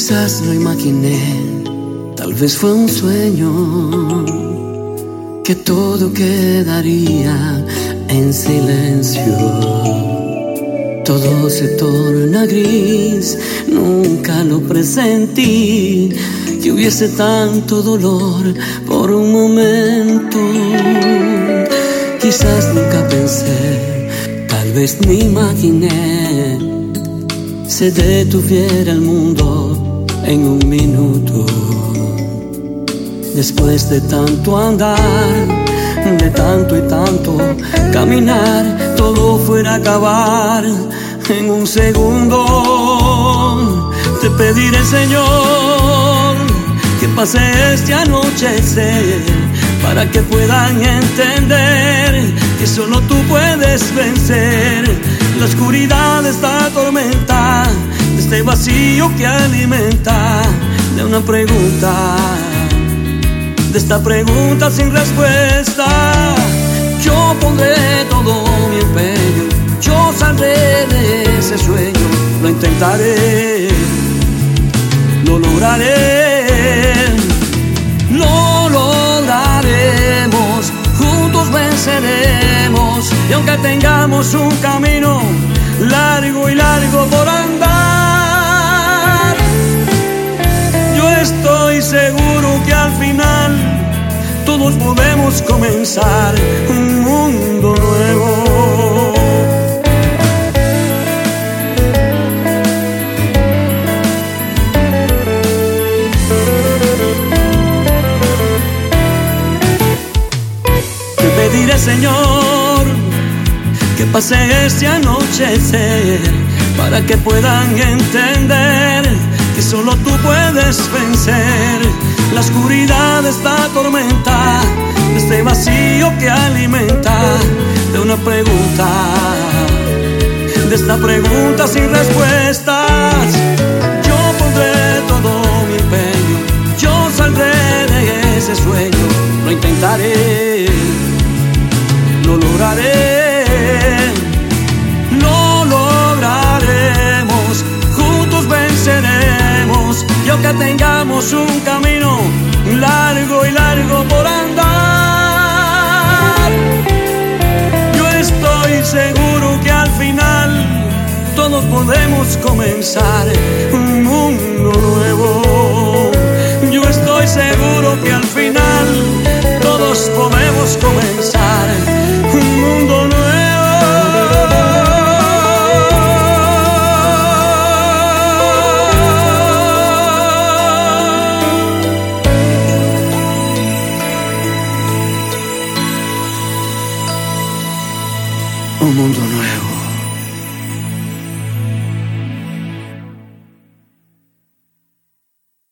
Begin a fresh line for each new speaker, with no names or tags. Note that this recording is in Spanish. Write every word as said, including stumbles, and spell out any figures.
Quizás no imaginé, tal vez fue un sueño, que todo quedaría en silencio. Todo se torna gris, nunca lo presentí, que hubiese tanto dolor por un momento. Quizás nunca pensé, tal vez ni imaginé, se detuviera el mundo en un minuto. Después de tanto andar, de tanto y tanto caminar, todo fuera a acabar en un segundo. Te pediré, Señor, que pase este anochecer, para que puedan entender que solo tú puedes vencer la oscuridad de esta tormenta, de este vacío que alimenta, de una pregunta, de esta pregunta sin respuesta. Yo pondré todo mi empeño, yo saldré de ese sueño, lo intentaré, lo lograré, lo lograremos, juntos venceremos. Y aunque tengamos un camino largo y largo por andar, yo estoy seguro que al final todos podemos comenzar un mundo nuevo. Te pediré, Señor, que pase este anochecer, para que puedan entender que solo tú puedes vencer la oscuridad de esta tormenta, de este vacío que alimenta, de una pregunta, de esta pregunta sin respuestas. Yo pondré todo mi empeño, yo saldré de ese sueño, lo intentaré, lo lograré, lo lograremos, juntos venceremos. Y aunque tengamos un camino largo y largo por andar, yo estoy seguro que al final todos podemos comenzar un mundo nuevo. Yo estoy seguro que al final todos podemos comenzar un mundo nuevo. Un mundo nuevo.